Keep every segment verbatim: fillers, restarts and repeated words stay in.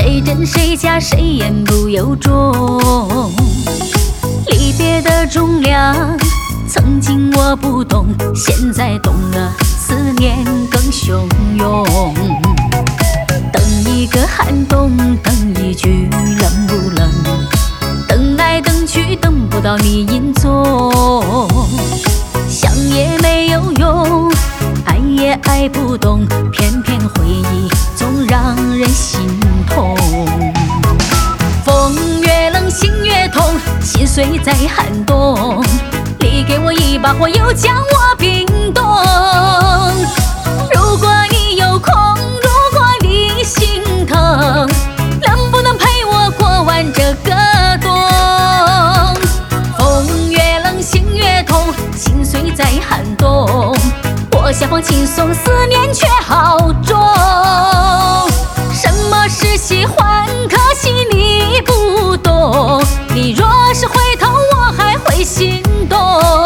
谁真谁假，谁言不由衷。离别的重量，曾经我不懂，现在懂了，思念更汹涌。等一个寒冬，等一句冷不冷，等来等去，等不到你影踪。想也没有用，爱也爱不动，偏偏回忆总让人心痛。风越冷，心越痛，心碎在寒冬。你给我一把火，又将我冰冻。如果你有空，如果你心疼，能不能陪我过完这个冬？风越冷，心越痛，心碎在寒冬。我想放轻松，思念却好重。什么是喜欢？可惜你不懂。你若是回头，我还会心动。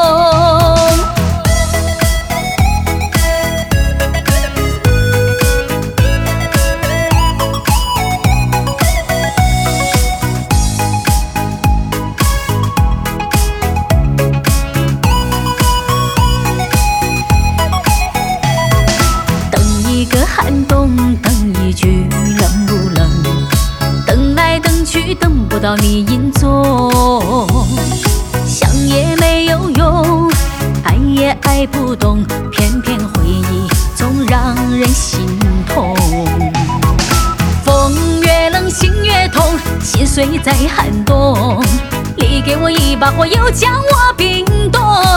一个寒冬，等一句冷不冷，等来等去，等不到你影踪。想也没有用，爱也爱不动，偏偏回忆总让人心痛。风越冷，心越痛，心碎在寒冬。你给我一把火，又将我冰冻。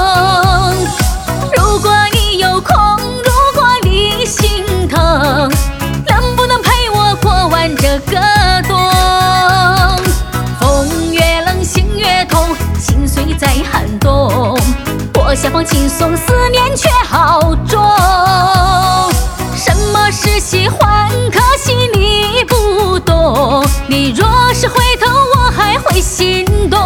如果你有空，如果你心疼，能不能陪我过完这个冬？风越冷，心越痛，心碎在寒冬。我想放轻松，思念却好重。什么是喜欢？可惜你不懂。你若是回头，我还会心动。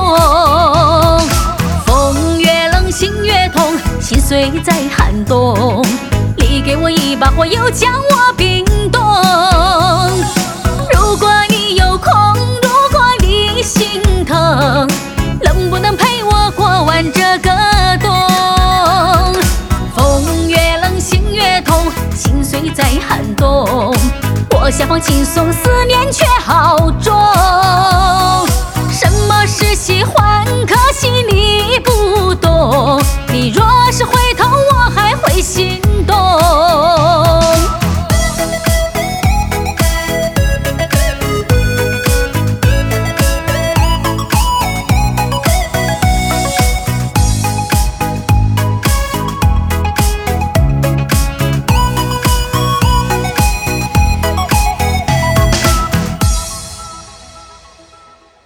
风越冷，心越痛，心碎在寒冬。你给我一把火，又将我冰冻。如果你有空，如果你心疼，能不能陪我过完这个冬？风越冷，心越痛，心碎在寒冬。我想放轻松，思念却好重。